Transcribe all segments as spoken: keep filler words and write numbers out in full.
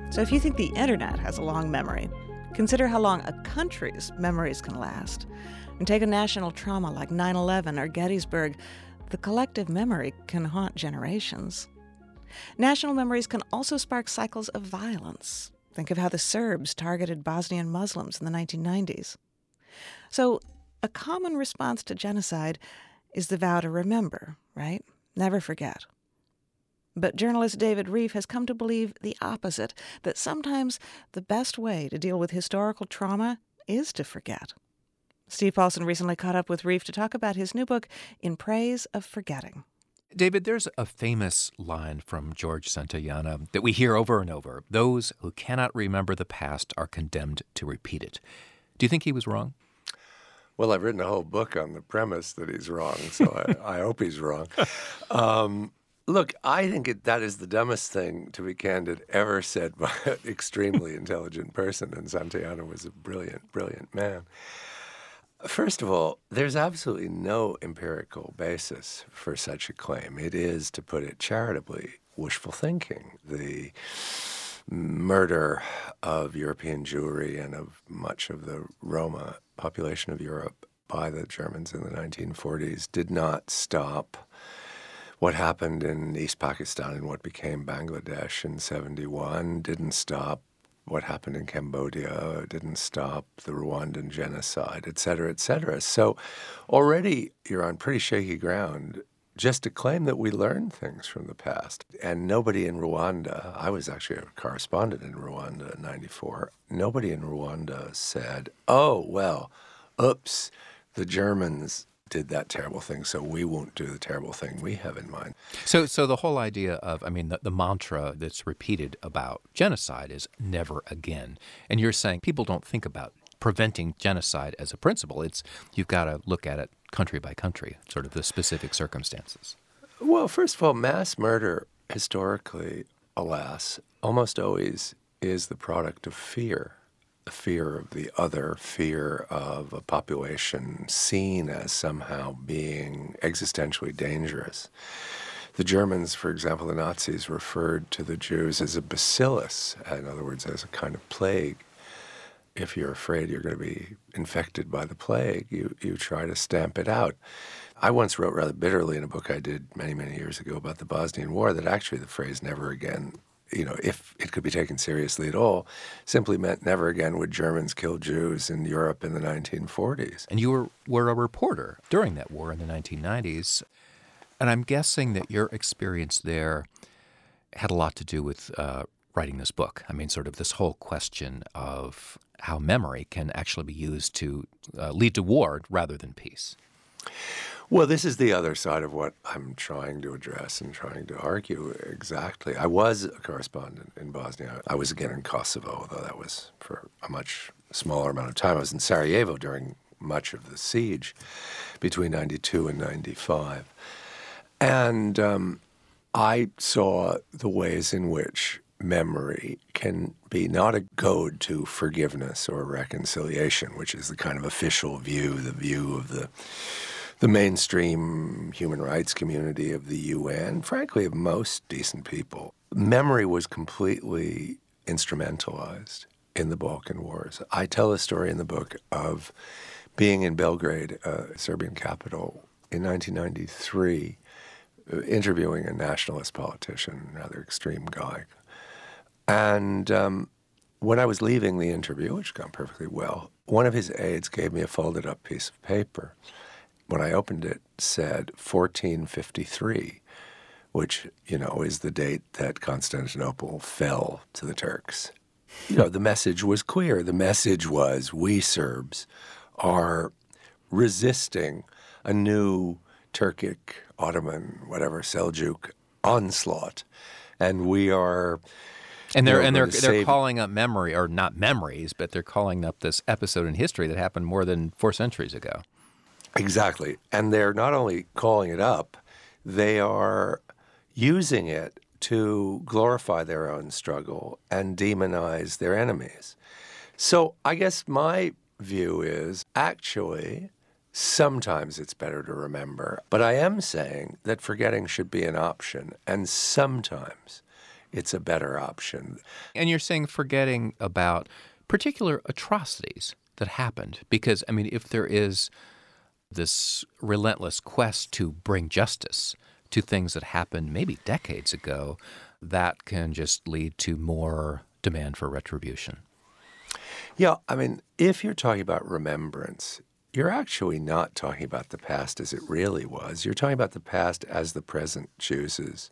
So if you think the internet has a long memory, consider how long a country's memories can last. And take a national trauma like nine eleven or Gettysburg, the collective memory can haunt generations. National memories can also spark cycles of violence. Think of how the Serbs targeted Bosnian Muslims in the nineteen nineties. So a common response to genocide is the vow to remember, right? Never forget. But journalist David Rieff has come to believe the opposite, that sometimes the best way to deal with historical trauma is to forget. Steve Paulson recently caught up with Rieff to talk about his new book, In Praise of Forgetting. David, there's a famous line from George Santayana that we hear over and over. Those who cannot remember the past are condemned to repeat it. Do you think he was wrong? Well, I've written a whole book on the premise that he's wrong, so I, I hope he's wrong. Um, look, I think it, that is the dumbest thing, to be candid, ever said by an extremely intelligent person, and Santayana was a brilliant, brilliant man. First of all, there's absolutely no empirical basis for such a claim. It is, to put it charitably, wishful thinking. The murder of European Jewry and of much of the Roma population of Europe by the Germans in the nineteen forties did not stop what happened in East Pakistan and what became Bangladesh in seventy-one, didn't stop what happened in Cambodia, didn't stop the Rwandan genocide, et cetera, et cetera. So already you're on pretty shaky ground just to claim that we learned things from the past. And nobody in Rwanda, I was actually a correspondent in Rwanda in ninety-four, nobody in Rwanda said, oh, well, oops, the Germans did that terrible thing, so we won't do the terrible thing we have in mind. So so the whole idea of, I mean, the, the mantra that's repeated about genocide is never again. And you're saying people don't think about preventing genocide as a principle. It's you've got to look at it country by country, sort of the specific circumstances. Well, first of all, mass murder historically, alas, almost always is the product of fear. The fear of the other, fear of a population seen as somehow being existentially dangerous. The Germans, for example, the Nazis, referred to the Jews as a bacillus, in other words, as a kind of plague. If you're afraid you're going to be infected by the plague, you, you try to stamp it out. I once wrote rather bitterly in a book I did many, many years ago about the Bosnian War that actually the phrase never again, you know, if it could be taken seriously at all, simply meant never again would Germans kill Jews in Europe in the nineteen forties. And you were, were a reporter during that war in the nineteen nineties. And I'm guessing that your experience there had a lot to do with uh, writing this book. I mean, sort of this whole question of how memory can actually be used to uh, lead to war rather than peace. Well, this is the other side of what I'm trying to address and trying to argue exactly. I was a correspondent in Bosnia. I was again in Kosovo, although that was for a much smaller amount of time. I was in Sarajevo during much of the siege between ninety-two and ninety-five. And um, I saw the ways in which memory can be not a goad to forgiveness or reconciliation, which is the kind of official view, the view of the the mainstream human rights community of the U N, frankly, of most decent people. Memory was completely instrumentalized in the Balkan Wars. I tell a story in the book of being in Belgrade, uh, Serbian capital, in nineteen ninety-three, uh, interviewing a nationalist politician, rather extreme guy. And um, when I was leaving the interview, which gone perfectly well, one of his aides gave me a folded-up piece of paper. When I opened it, it said fourteen fifty-three, which, you know, is the date that Constantinople fell to the Turks. You know, the message was clear. The message was we Serbs are resisting a new Turkic, Ottoman, whatever, Seljuk onslaught, and we are... And they're you know, and they're they're they're calling up memory, or not memories, but they're calling up this episode in history that happened more than four centuries ago. Exactly. And they're not only calling it up, they are using it to glorify their own struggle and demonize their enemies. So I guess my view is actually sometimes it's better to remember, but I am saying that forgetting should be an option, and sometimes it's a better option. And you're saying forgetting about particular atrocities that happened. Because, I mean, if there is this relentless quest to bring justice to things that happened maybe decades ago, that can just lead to more demand for retribution. Yeah, I mean, if you're talking about remembrance, you're actually not talking about the past as it really was. You're talking about the past as the present chooses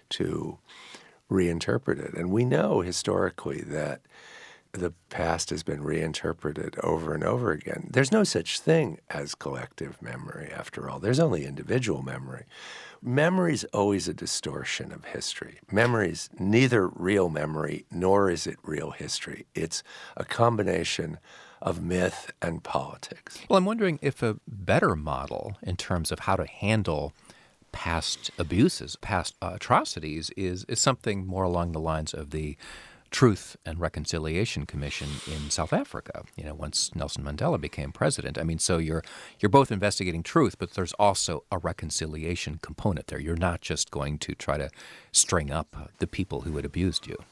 to reinterpret it. And we know historically that the past has been reinterpreted over and over again. There's no such thing as collective memory, after all. There's only individual memory. Memory's always a distortion of history. Memory's neither real memory nor is it real history. It's a combination of myth and politics. Well, I'm wondering if a better model in terms of how to handle past abuses, past uh, atrocities, is, is something more along the lines of the Truth and Reconciliation Commission in South Africa, you know, once Nelson Mandela became president. I mean, so you're you're both investigating truth, but there's also a reconciliation component there. You're not just going to try to string up the people who had abused you.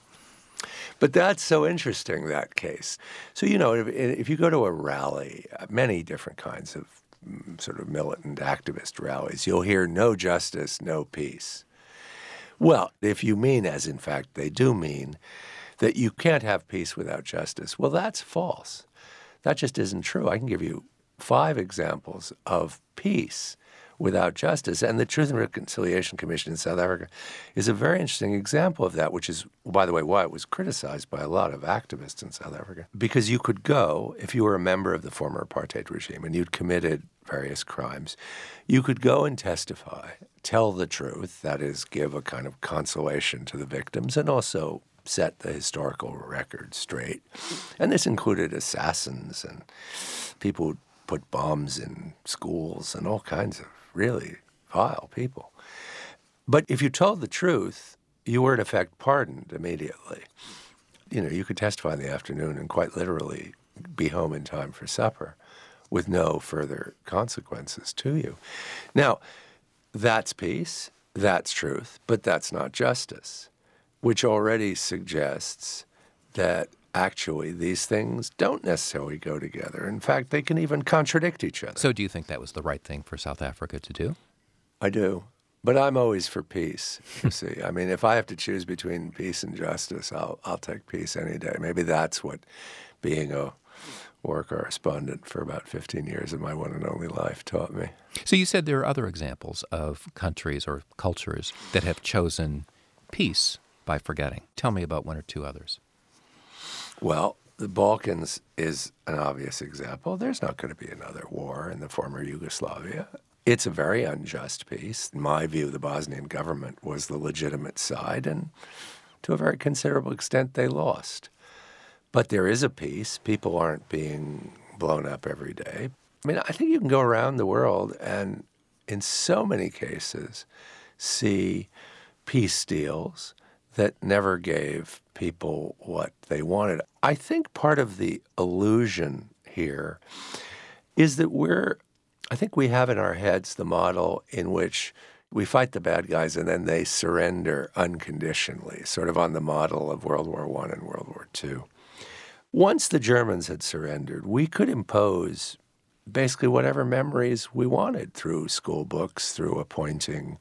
But that's so interesting, that case. So, you know, if, if you go to a rally, many different kinds of sort of militant activist rallies, you'll hear no justice, no peace. Well, if you mean, as in fact they do mean, that you can't have peace without justice, well, that's false. That just isn't true. I can give you five examples of peace without justice. And the Truth and Reconciliation Commission in South Africa is a very interesting example of that, which is, by the way, why it was criticized by a lot of activists in South Africa. Because you could go, if you were a member of the former apartheid regime and you'd committed various crimes, you could go and testify, tell the truth, that is, give a kind of consolation to the victims, and also set the historical record straight. And this included assassins and people who put bombs in schools and all kinds of really vile people. But if you told the truth, you were in effect pardoned immediately. You know, you could testify in the afternoon and quite literally be home in time for supper with no further consequences to you. Now, that's peace, that's truth, but that's not justice, which already suggests that actually these things don't necessarily go together. In fact, they can even contradict each other. So do you think that was the right thing for South Africa to do? I do. But I'm always for peace, you see. I mean, if I have to choose between peace and justice, I'll I'll take peace any day. Maybe that's what being a war correspondent for about fifteen years of my one and only life taught me. So you said there are other examples of countries or cultures that have chosen peace by forgetting. Tell me about one or two others. Well, the Balkans is an obvious example. There's not going to be another war in the former Yugoslavia. It's a very unjust peace. In my view, the Bosnian government was the legitimate side, and to a very considerable extent, they lost. But there is a peace. People aren't being blown up every day. I mean, I think you can go around the world and in so many cases see peace deals that never gave people what they wanted. I think part of the illusion here is that we're, I think we have in our heads the model in which we fight the bad guys and then they surrender unconditionally, sort of on the model of World War One and World War Two. Once the Germans had surrendered, we could impose basically whatever memories we wanted through school books, through appointing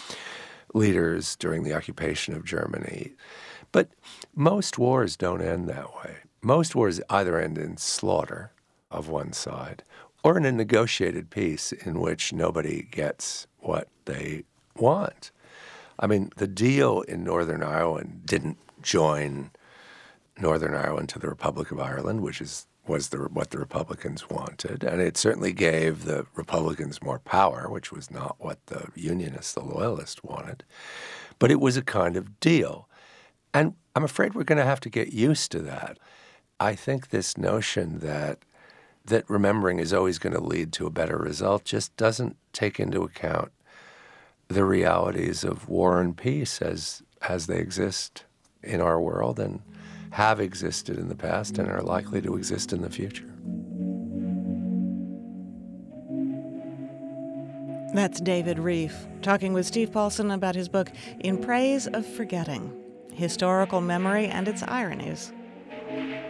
leaders during the occupation of Germany. But most wars don't end that way. Most wars either end in slaughter of one side or in a negotiated peace in which nobody gets what they want. I mean, the deal in Northern Ireland didn't join Northern Ireland to the Republic of Ireland, which is was the, what the Republicans wanted, and it certainly gave the Republicans more power, which was not what the Unionists, the Loyalists, wanted. But it was a kind of deal. And I'm afraid we're going to have to get used to that. I think this notion that that remembering is always going to lead to a better result just doesn't take into account the realities of war and peace as as they exist in our world and have existed in the past and are likely to exist in the future. That's David Rieff talking with Steve Paulson about his book, In Praise of Forgetting. historical memory and its ironies.